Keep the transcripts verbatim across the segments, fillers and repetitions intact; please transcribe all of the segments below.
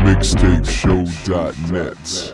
mixtape show dot net.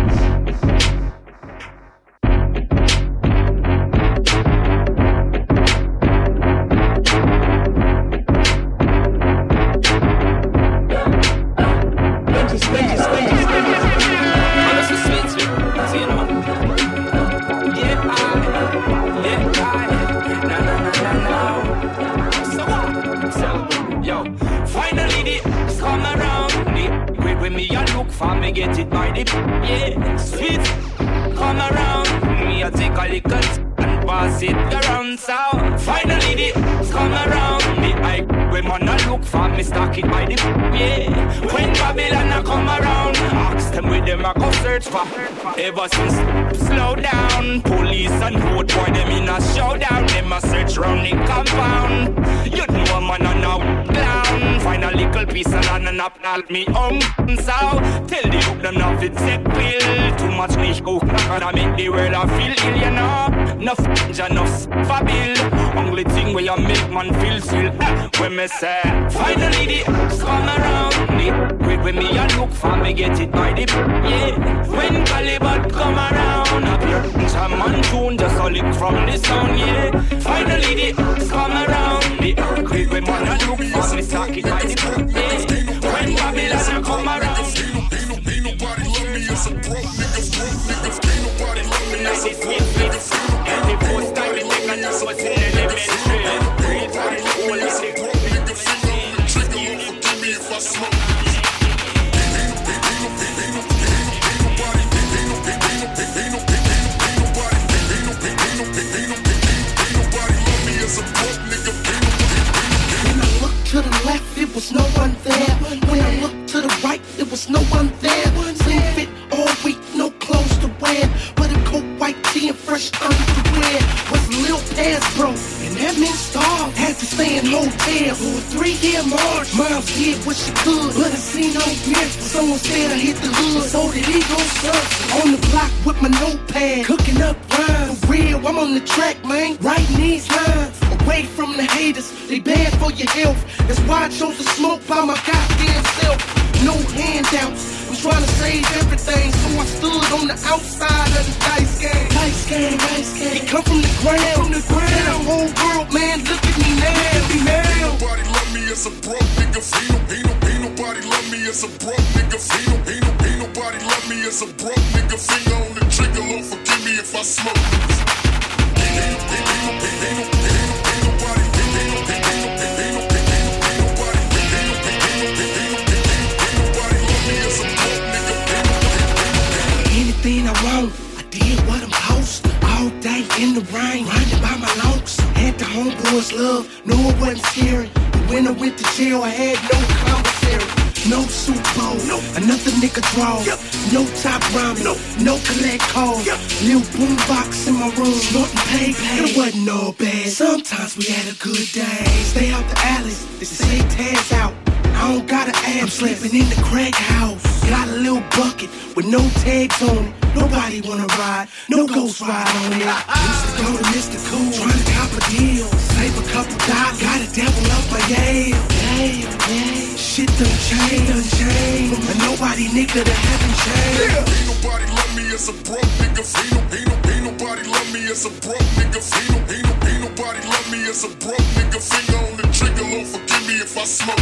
Get it by the yeah, sweet. Come around, me I take a little and pass it around. So finally the come around, me I when man I look for me stack it by the yeah. When Babylon I come around, ask them where them I go search for. Ever since slow down, police and road boy them in a showdown. Them a search round the compound. You know man I now clown. Find a little piece of land and up at me um. So tell the youth them not fit set pill. Too much niche go I make the world I feel ill, you know. Enough enough for bill. Only thing where you make man feel still. Ah, when me say finally the come around. The quick when me and look for me get it by the yeah. When Caliban come around, up here some man tune just a lick from the sound, yeah. Finally the come around. The quick when man and look for me stack it by the yeah. When Babylon come around. Ain't nobody love me as a broke nigga, broke niggas. Ain't nobody love me as a broke nigga. Every post time we take a nigga was in elementary. Great time to hold us a broke nigga. Finger on the trigger, Lord forgive me if I smoke. When I looked to the left, it was no one there. When I looked to the right, it was no one there. Same fit all week, no clothes to wear, but a coat, white tee, and fresh underwear. Was a little pants broke, and that meant starved. Had to stay in hotel for a three-year march. Mom did what she could, but I seen no grip. Someone said I hit the hood, so did he go search. On the block with my notepad, cooking up rhymes. For real, I'm on the track, man, writing these lines. Away from the haters, they bad for your health. That's why I chose to smoke by my goddamn self. No handouts, I'm trying to save everything, so I stood on the outside of the dice game. Dice game, dice game. It come from the ground, from the ground. The whole world, man, look at me now. Look at me now. Ain't nobody love me as a broke nigga. Ain't, no, ain't, no, ain't nobody love me as a broke nigga. Ain't, no, ain't, no, ain't nobody love me as a broke nigga. Finger on the trigger, Lord forgive me if I smoke. Ain't, ain't, ain't, ain't, ain't, ain't, ain't, ain't nobody, ain't, ain't, ain't, ain't, ain't, ain't, ain't, anything I want, I did what I'm supposed to. All day in the rain, grinding by my lungs. Had the homeboys love, no it wasn't scary. But when I went to jail, I had no commissary. No Super Bowl, no. Another nigga draw. Yep. No top ramen, no, no collect calls. Yep. Little boombox in my room, snorting pay pay. It wasn't all bad. Sometimes we had a good day. Stay out the alleys, they say tags out. I don't gotta ask. I'm sleeping in the crack house. Got a little bucket with no tags on it. Nobody wanna ride, no ghost ride on it. Used to go to Mister Cool, trying to cop a deal. Save a couple dollars, got a devil up my Yale. Yale, Yale. Shit done change, done change. And nobody nigga that haven't changed. Yeah. Ain't nobody love me as a broke nigga. Ain't, no, ain't, no, ain't nobody love me as a broke nigga. Ain't, no, ain't, no, ain't nobody love me as a broke nigga. Finger on the trigger, Lord forgive me if I smoke.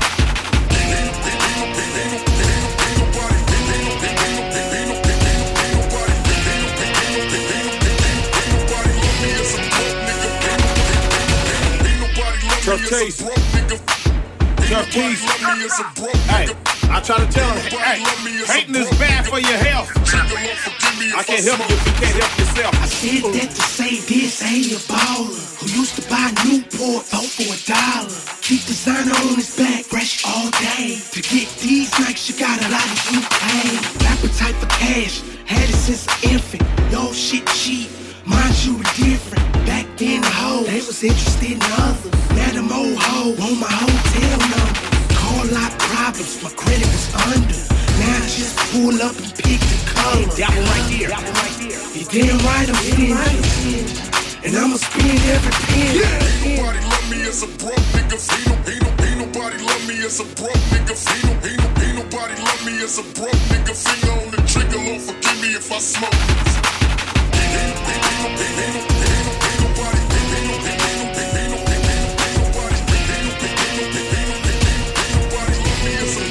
Turkeys. Turkeys. Hey, I try to tell him, hey, hating is bad for your health. I can't help you if you can't help yourself. I said that to say this ain't a baller who used to buy Newport oh for a dollar. Keep designer on his back, fresh all day. To get these nights, you got a lot of you pay. Appetite for cash, had it since an infant. Yo, shit cheap, mind you different. Back then the hoes, they was interested in others. Now them old hoes on my hotel number. Call lot problems, my credit was under. Now I just pull up and pick the color. That one right there, that one right there. You damn right I'm stingy, and I'ma spend every penny. Yeah. Ain't nobody love me as a broke nigga. Ain't, no, ain't, no, ain't nobody love me as a broke nigga. Ain't, no, ain't, no, ain't nobody love love me as a broke nigga. Finger on the trigger, Lord forgive me if I smoke. Ain't, ain't, ain't, ain't, ain't, ain't, ain't, ain't nobody, ain't, ain't, ain't, ain't, ain't, ain't, ain't nobody, ain't, ain't, ain't, ain't, ain't nobody love me as a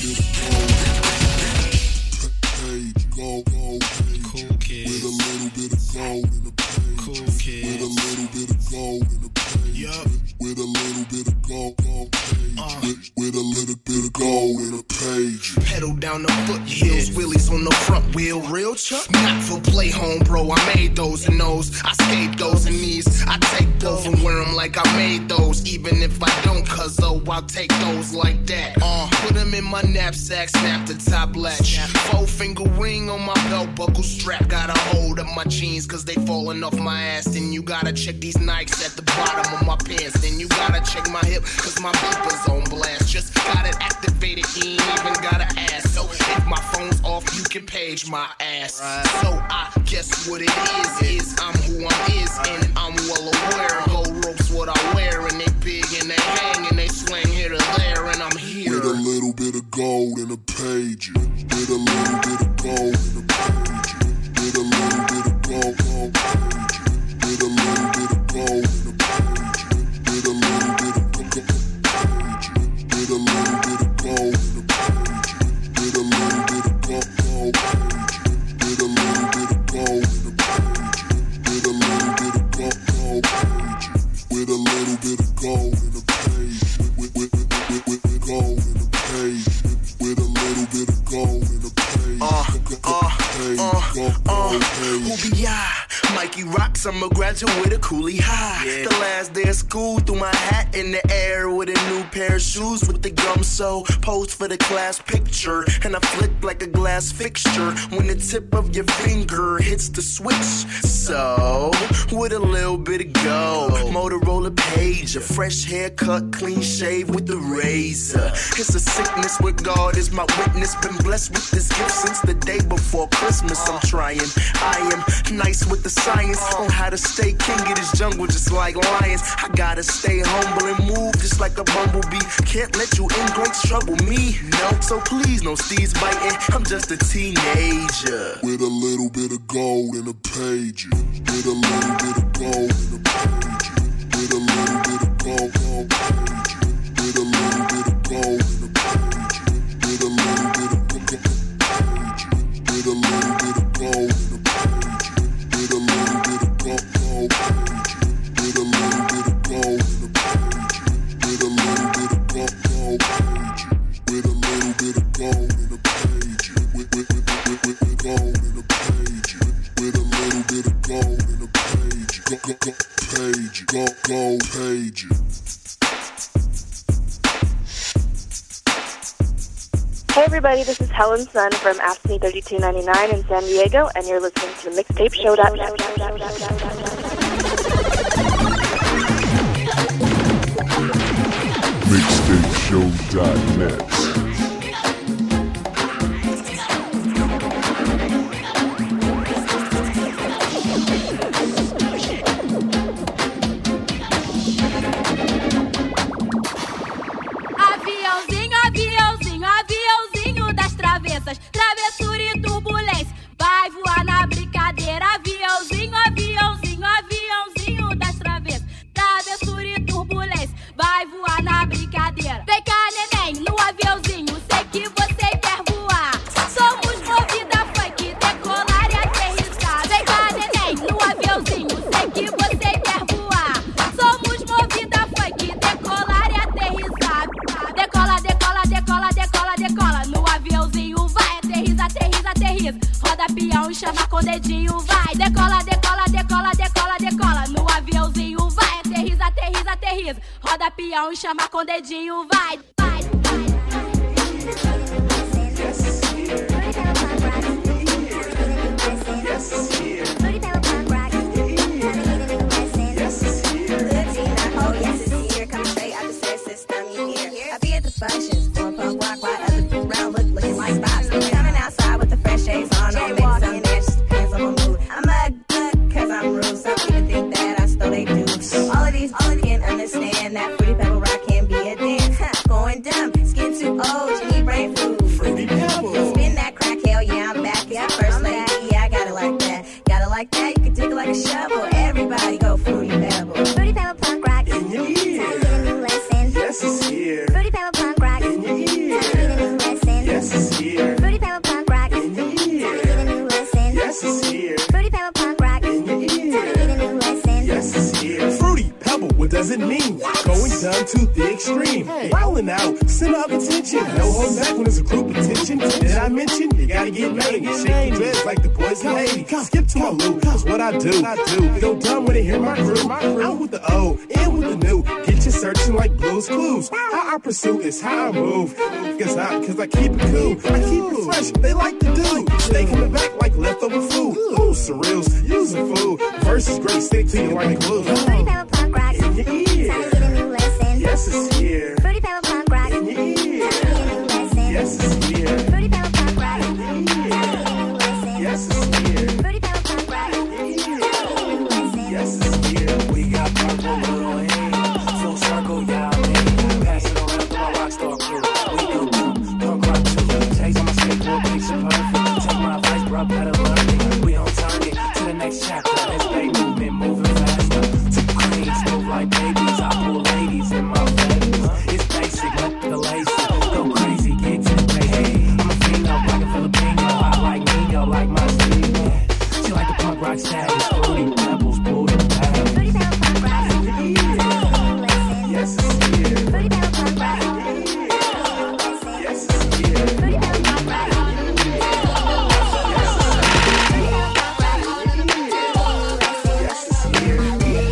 Go, go, cool kid. With a little bit of gold in the page. Cool kid. With a little bit of gold in the page. Yup. With a little bit of gold, gold page. Uh. With, with a little bit of gold in the page. Pedal down the foot hills, wheelies on the front wheel. Real Chuck? Not for play home, bro. I made those and those. I skate those and these. I take both and wear them like I made those. Even if I don't, cuz oh, I'll take those like that. Uh, put them in my knapsack, snap the top latch. Four finger ring on my belt buckle strap. Got a hold of my jeans cause they falling off my ass. Then you gotta check these Nikes at the bottom of my pants. Then you gotta check my hip cause my beeper's on blast. Just got it activated, you ain't even gotta ask. So if my phone's off, you can page my ass. So I guess what it is, is I'm who I is. And I'm well aware. Gold ropes what I wear. And they big and they hang and they swing here to there. And I'm here. With a little bit of gold in a page. With a little bit of gold in a page. With a little bit of gold, gold page. With a little bit of gold in a page. With a little bit of gold page. With a little bit of gold in a page. With a little bit of gold, gold page. With a little bit of gold in a page. With a little bit of gold, gold page. With a little bit of gold in a page. With, with, with, with, with, with gold in a page. With a little bit of gold in a page. Uh, uh, uh, uh, who be I? Mikey Rocks, I'm a graduate of Cooley High. Yeah. The last day of school, threw my hat in the air with a new pair of shoes with the gum so posed for the class picture. And I flick like a glass fixture when the tip of your finger hits the switch. So, with a little bit of gold, Motorola page, a fresh haircut, clean shave with the razor. It's a sickness with God is my witness. Been blessed with this gift since the day before Christmas. I'm trying, I am nice with the science on how to stay king of this jungle just like lions. I gotta stay humble and move just like a bumblebee. Can't let you ingrates trouble me, no. So please, no steeds biting, I'm just a teenager. With a little bit of gold in a page. With a little bit of gold in a page. With a little bit of gold, gold page. With a little bit of gold in a page. With a little bit of gold page. With a little bit of gold in a page. With a little bit of gold, gold page. With a little bit of gold in a page. With a little bit of gold, gold page. With a little bit of gold in a page. With, with, with, with, with, with gold in a page. With a little bit of gold in a page. Go, go, go, page. Go, gold page. Hey everybody, this is Helen Sun from Ask Me thirty-two ninety-nine in San Diego, and you're listening to Mixtape Show dot net. Mixtape Show dot net. Travessura e turbulência, vai voar na brincadeira. Aviãozinho, aviãozinho, aviãozinho das travessas. Travessura e turbulência, vai voar na brincadeira. Vem cá, neném, no aviãozinho, sei que você quer voar. Somos movida funk, decolar e aterrissar. Vem cá, neném, no aviãozinho, sei que você quer voar. Somos movida funk, decolar e aterrissar. Decola, decola, decola, decola, decola. No aviãozinho vai, aterrissa, aterrissa, aterrissa. Roda peão e chama com o dedinho, vai. Decola, decola, decola, decola, decola. No aviãozinho vai, aterrissa, aterrissa, aterrissa. Roda peão e chama com o dedinho, vai. Vai, vai, functions, four punk rock, while other people around look, looking like spots. Coming outside with the fresh shades on, or maybe some that just depends on my mood. I'm a good, cause I'm rude, some people think that I stole they do. All of these, all can understand that Fruity Pebble Rock can be a dance. Going dumb, skin too old, you need brain pebble. Spin that crack, hell yeah, I'm back. It's the first lady, yeah, I got it like that. Got it like that, you can dig it like a shovel. Everybody go Fruity Pebble. Fruity Pebble punk rock. In your ear. Time to get a new lesson. Yes, it's here. Fruity Pebble punk rock. In your ear. Time to get a new lesson. Yes, it's here. Fruity Pebble punk rock. In your ear. Time to get a new lesson. Yes, it's here. Fruity Pebble punk rock. In your ear. Time to get a new lesson. Yes, it's here. Fruity Pebble, what does it mean? Going down to the extreme. Wilding out, center of attention. No hold back when there's a group attention. Did I mention? You gotta get made. Shake your dreads like the boys and ladies. Skip to my loop, that's what I do. I do. Go dumb when they hear my crew. Out with the old, in with the new. Get you searching like Blue's Clues. How I pursue is how I move. Cause I, cause I keep it cool. I keep it fresh, they like to do. Stay coming back like leftover food. Ooh, surreals, using food. Verse is great, stick to you like glue. Fruity Pebble punk rock. In your ear. Time to get a new lesson. Yes, it's here. Fruity Pebble punk rock. In your ear. Time to get a new lesson. Yes, it's here. Fruity Pebble punk rock. In your Time to ear. get a new lesson. Yes, it's here. Fruity Pebble punk rock. In your ear. Time to get a new lesson. Yes, it's here. We got purple little hands, full circle, y'all man. Pass it around to my rock star crew. We go dumb, punk rock too. Taste on my skateboard, picture perfect. Take my advice, bro, better learn it. We on target to the next chapter. Let's stay movement, moving faster. Two queens, move like babies. I pull ladies in my favor. It's basic, let the lazy go crazy, get to the baby. I'm a female, black and Filipino. I like Nino, like my city. She like the punk rock status, Fruity Pebbles, pull the paddle. Fruity Pebble punk rock. Time to get a new lesson. Yes, it's here. Fruity Pebble punk rock. Yes, it's here. Fruity Pebble punk rock. Yes, it's here.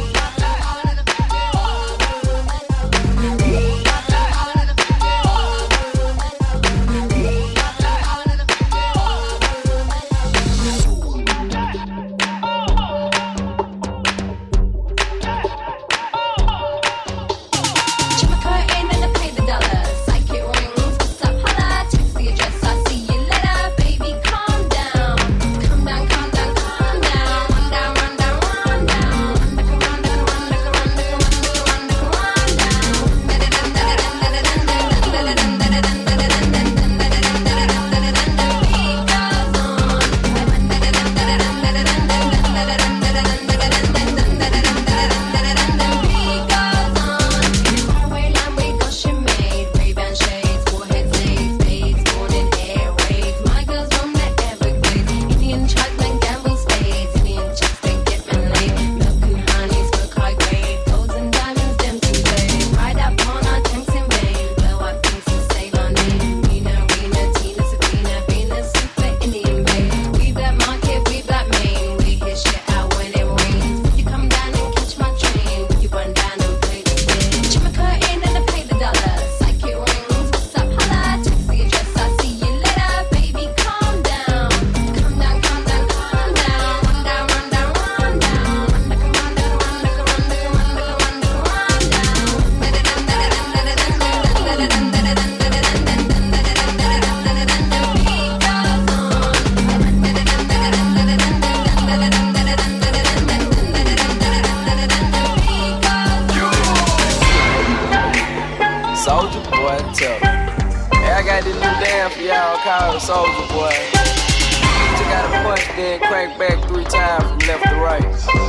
Soulja Boy, tell me. Hey, I got this new dance for y'all called Soulja Boy. You gotta punch, then crank back three times from left to right.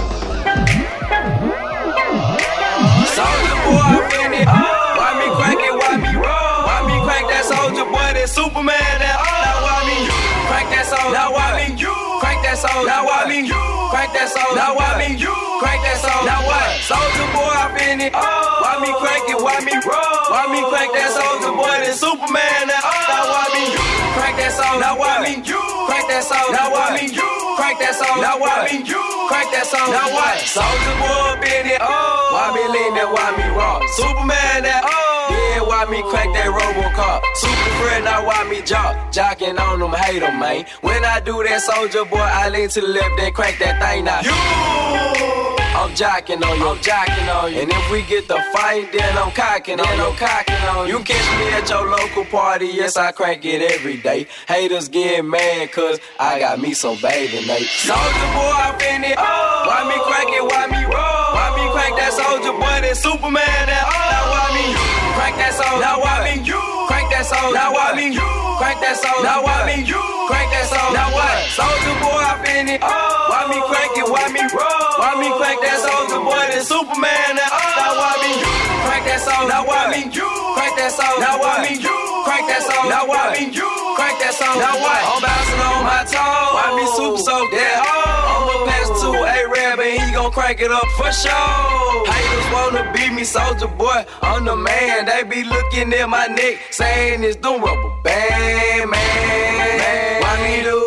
Soulja Boy, I'm in it. Why me crank it? Why me roll? Why me crank that Soulja Boy? That Superman, that oh. Now why me crank that Soulja? Now why me crank that Soulja? Now why me crank that Soulja? Now why me crank that Soulja? Now what? Soulja Boy, I'm in it. Why me crank it? Why me roll? Why me crank that Soulja Boy? That Superman, that oh. Now why me crank that Soulja? Now why me crank that Soulja? Now why me crank that Soulja? Now why me crank that Soulja? Now what? Soulja Boy, I'm in it. Why me lean that? Why me rock? Superman, that oh. Yeah, why me crank that Robocop? Super friend, now why me jock? Jocking on them, hate them, man. When I do that Soulja Boy, I lean to the left, then crank that thing now. You! I'm jocking on you, I'm jocking on you. And if we get the fight, then I'm cocking on you, I'm cocking on you. You catch me at your local party, yes, I crank it every day. Haters get mad, cause I got me some baby, mate. Soulja Boy, I'm in it. Why me crank it, why me roll? Why me crank that Soulja Boy, that Superman, that oh. Now why me crank that Soulja? Now why me crank that soul. Now why me? Crank that soul. Now why me? Crank that soul. Now what? Soldier boy, I been it. Why me crank it? Why me roll? Why me crank that soldier boy? Then Superman. Now why me? Crank that soul. Now why me? Crank that soul. Now why me? Crank that soul. Now why me? Crank that soul. Now what? I'm bouncing on my toes. Why me super so dead? I'ma pass to A-Rab and he gon' crank it up for sure. Haters wanna beat me, soldier boy. I'm the man. They be looking at my neck, saying it's the rubber band, man. Why me do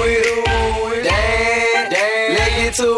it? Damn, damn. Let it to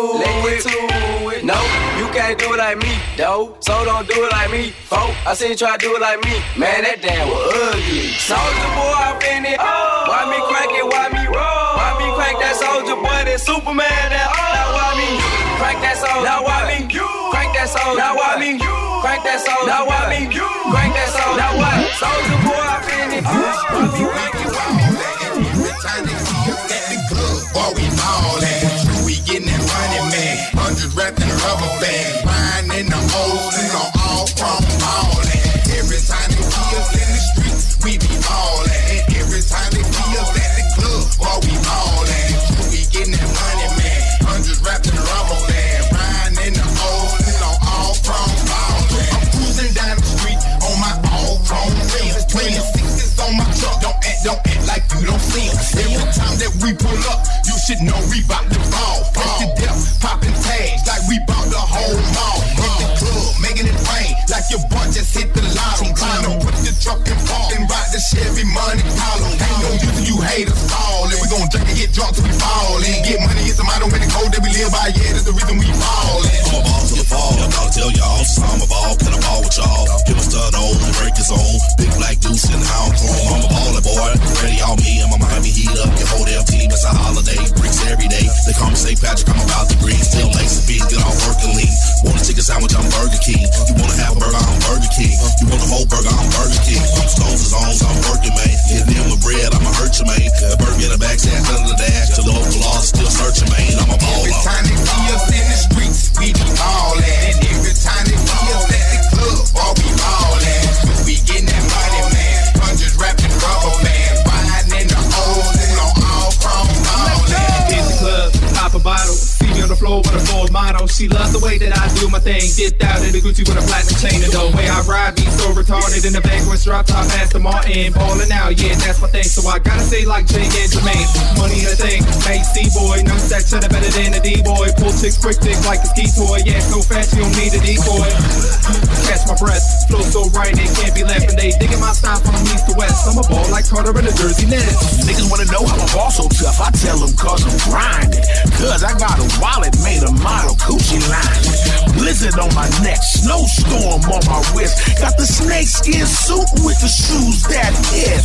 it. No, you can't do it like me, though. So don't do it like me, folk. I seen you try to do it like me. Man, that damn was ugly. Soldier boy, I been it. Why me crank it? Why me roll? Why me crank that soldier boy? That Superman. That now why me crank that soul? Now why me crank that soul? Now why me crank that soul? Now why me crank that soul? Now what? Soldier boy, I been it. Why me crank it? Why me every time they see us at the club, boy, we ballin'. We gettin' that money, man. Hundreds wrapped in a rubber band. Mine in the holes, you know, all from ballin'. Every time they see us in the streets, we be ballin'. And every time they see us at the club, boy, we ballin'. We gettin' that money, man. Hundreds wrapped in a rubber band. Mine in the holes, you know, all from ballin'. I'm cruising down the street on my all chrome rims. twenty-sixes on my truck. Don't act, don't act like you don't see them. Every time that we pull up, you should know we bout to ball. Fresh to death, popping tags like we bout the whole mall. Hit the club, making it rain like your boy just hit the lotto. Trying to put the truck in park and ride the Chevy Monte Carlo. Ain't no use you haters fall. And we gon' drink and get drunk till we fall. And get money, get some out of the code that we live by. Yeah, that's the reason we ballin'. I'm a ball till the fall. I'm about to tell y'all, I'm a ball, can I ball with y'all? Give a stud on, break his own. Big black deuce in the hound chrome. I'm a baller boy, ready on me. And my Miami heat up your whole damn team. It's a holiday, bricks every day. They call me Saint Patrick, I'm about to green. Still lace and feet, get all working lean. Want a chicken sandwich, I'm Burger King. You want a half burger, I'm Burger King. You want a whole burger, I'm Burger King. I'm stones and zones, I'm working, man. Hit them with bread, I'ma hurt you, man. The burger in the back, stand under the dash. The local laws still searching, man. I'm a baller. Every time they see us in the streets, we be ballin'. And every time they see us at the club, all we ballin'. We getting that money, man. Hundreds wrapped in rubber band. Riding in the holes, and on all chrome ballin'. Hit the club, pop a bottle. See me on the floor with a gold motto. She loves the way that I do my thing. Get out in the Gucci with a platinum chain. And the way I ride be so retarded. In the backwards drop top, Aston Martin. Ballin' out, yeah, that's my thing. So I gotta say like Jay and Jermaine. Money a thing, made C-boy. No sex, cheddar better than a D-boy. Pull chicks, quick dick like a ski toy. Yeah, so fast you don't need a decoy. Catch my breath, flow so right they can't be left. And they digging my style from east to west. I'm a ball like Carter in the Jersey Nets. Niggas wanna know how I ball so tough. I tell them cause I'm grinding. Cause I got a wallet made of model coochie line. Blizzard on my neck, snowstorm on my wrist. Got the snakeskin suit with the shoes that hit.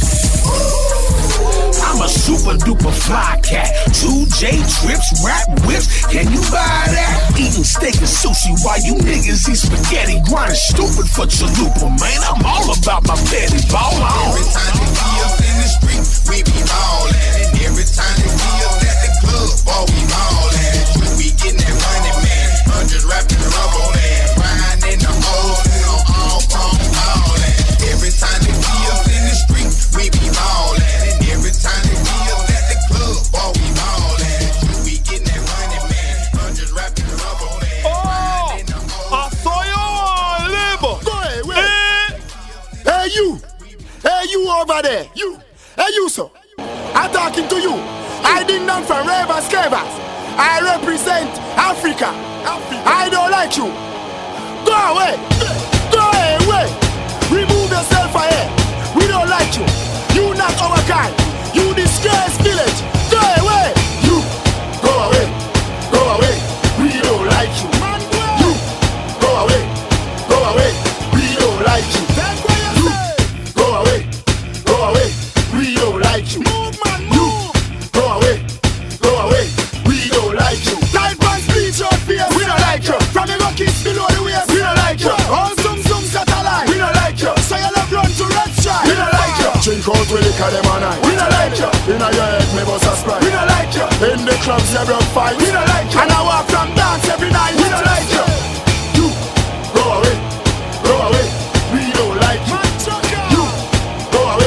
I'm a super duper fly cat. Two J trips, rap whips. Can you buy that? Eating steak and sushi while you niggas eat spaghetti. Grinding stupid for chalupa, man. I'm all about my petty ball on. Every time they see us in the street, we be ballin'. And every time they see us at the club, boy, we ballin'. We getting that money, man. Hundreds wrapped in rubber band. Riding in the holes, you know, all from ballin'. Every time they see us in the street, we be ballin'. And every time they see us at the club, boy, we ballin'. We getting that money, man. Hundreds wrapped in rubber band. Oh, I saw you on labor. Go ahead, wait. Hey, you. Hey, you over there. You. Hey, you, sir. I'm talking to you. I ding dong from Ravers Cavers. I represent Africa. Africa. I don't like you. Go away. Go away. Remove yourself from here. We don't like you. You not our kind. You disgrace village. Go away. You. Go away. Go away. We don't like you. You. Go away. Go away. We don't like you. You. Go away. Go away. We don't like you. Move, man, move. Go away. Go away. We don't like you. Time past bleach out face. We don't like you. From the rockies below the waist. We don't like you. All zoom zoom satellite. We don't like you. So you love run to red shine. We don't like you. Drink out with the car them all night. We don't like you. Inna your head me bust a sprite. We don't like you. In the clubs you broke fight. We don't like you. And I walk from dance every night. We don't like you. You go away. Go away. We don't like you. You go away.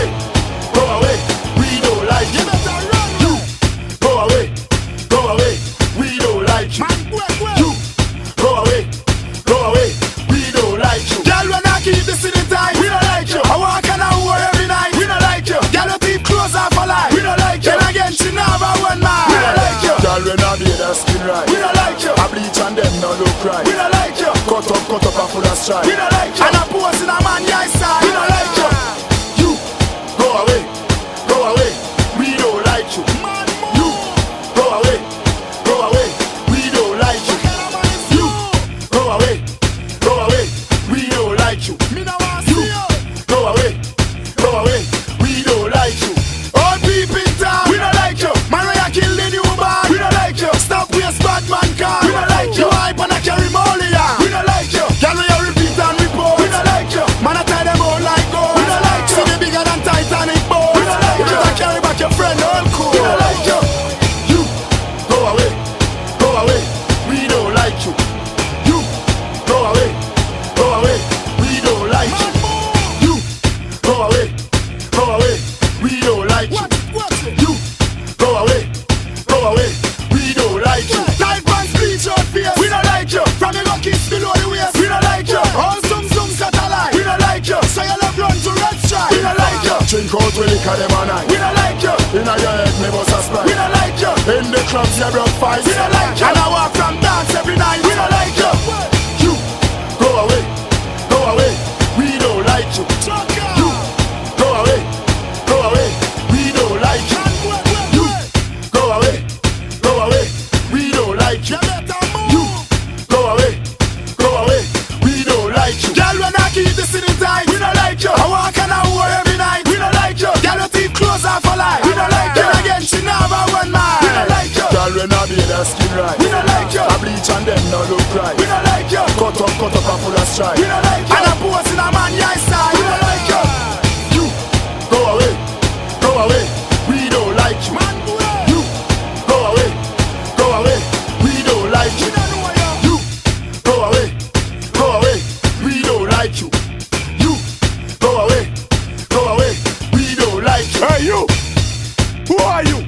cut up and full of strife. We don't like you. And I pose in a man your side. We don't like you. You go away, go away. We don't like you. You go away, go away. We don't like you. You go away, go away. We don't like you. You go away, go away. We don't like you. All people in town, we don't like you. Man, we are killing you, man. We don't like you. Stop waste bad man car. We don't like you. Hype and I carry molly. We don't like you. Can we repeat and report? We don't like you. Man, I tie them all like gold. We don't like you. See the bigger than Titanic boat. We don't like you. You better carry back your friend, all cool. We don't like you. You go away, go away. We don't like you. You go away, go away. We don't like you. You go away, go away. We don't like you. You go away, go away. We don't like you. Type and screenshot face. We don't like you. From your kiss below the waist. We don't like you. All zoom zoom satellite. We don't like you. So you love run to red stripe. We don't like you. Drink out when you call them a night. We don't like you. In your head me bust a sprite. We don't like you. In the clubs you broke fights. We don't like you. And I walk from dance every night. We don't like you. You go away, go away. We don't like you. You go away, go away. We don't like you. You go away, go away. We don't like you. You go away, go away. We don't like you. Girl, when I keep the city tight, we don't like you. I walk and I war every night. We don't like you. Girl, your teeth close off for life. We don't like you. Again, she never one man. We don't like you. Girl, when I be the skin right. We don't like you. I bleach and them no look right. We don't like you. Cut up, cut up and full of strife. We don't like you. And I pose in a man your side. We don't like you. You go away, go away. We don't like you. You go away, go away. We don't like you. You go away, go away. We don't like you. You go away, go away. We don't like you. Hey you, who are you?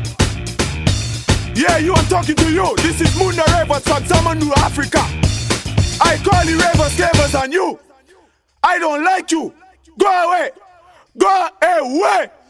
Yeah, you, I'm talking to you. This is Munda Ravers from Zamanu, Africa. I call you Ravers, Gavers and you. I don't like you. Go away. Go away.